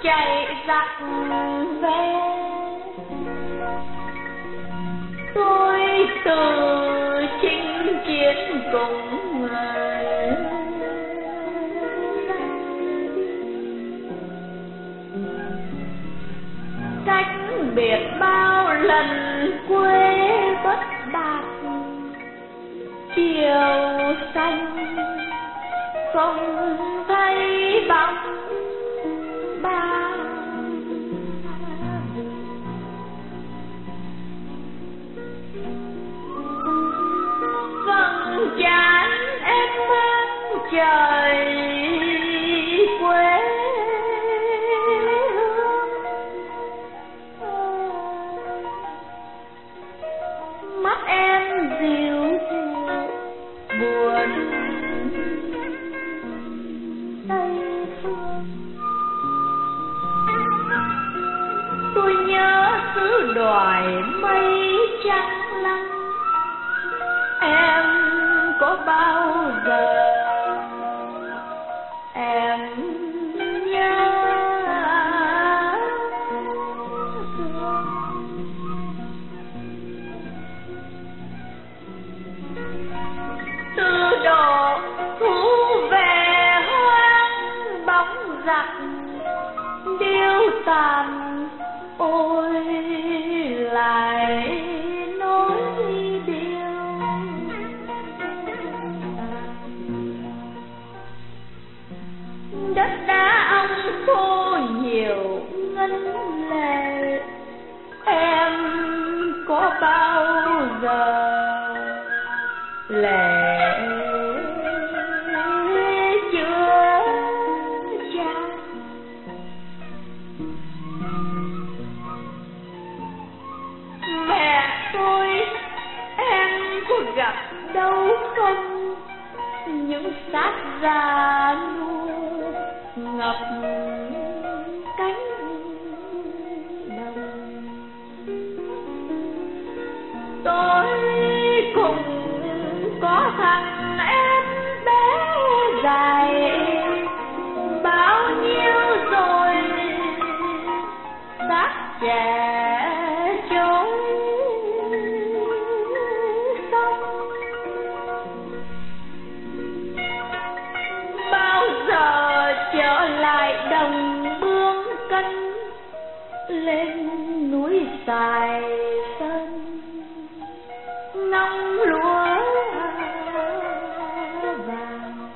chạy giặc về. Tôi từ chinh chiến cùng người cách biệt bao lần quê bất bạc. Chiều xanh không thấy bóng ba. Vầng trán em mang trời quê hương. Mắt em dịu buồn Tây phương. Tôi nhớ xứ đoài mây trắng lăng. Em có bao giờ em nhớ thương. Từ độ thu về hoang bóng giặc điêu tàn. Ôi lại nỗi điêu đất đá ông khô nhiều ngân lệ. Em có bao giờ lệ chưa tràn. Mẹ tôi em có gặp đâu không? Những xác già nua ngập cánh đồng. Tôi cùng có thằng em bé dài bao nhiêu rồi xác trẻ trôi sông. Bao giờ trở lại đồng Bương Cân lên núi Sài Sơn ngóng lúa vàng.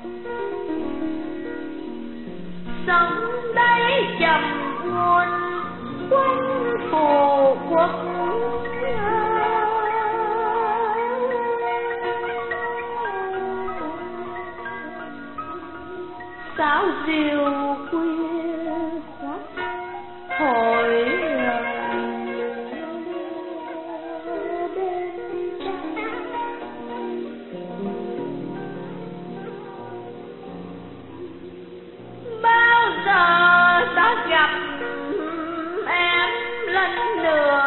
Sống đây trầm buồn quanh phù quốc. Sáo diều khuya khoác hồi đêm trăng. Bao giờ ta gặp em lần nữa?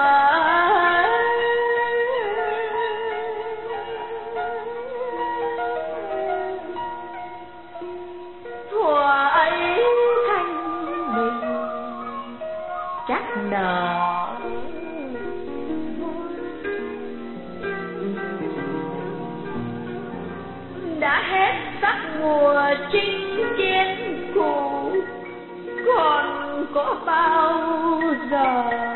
Thuở ấy thanh bình chắc nở đã hết sắc mùa chinh chiến cũ. Còn có bao giờ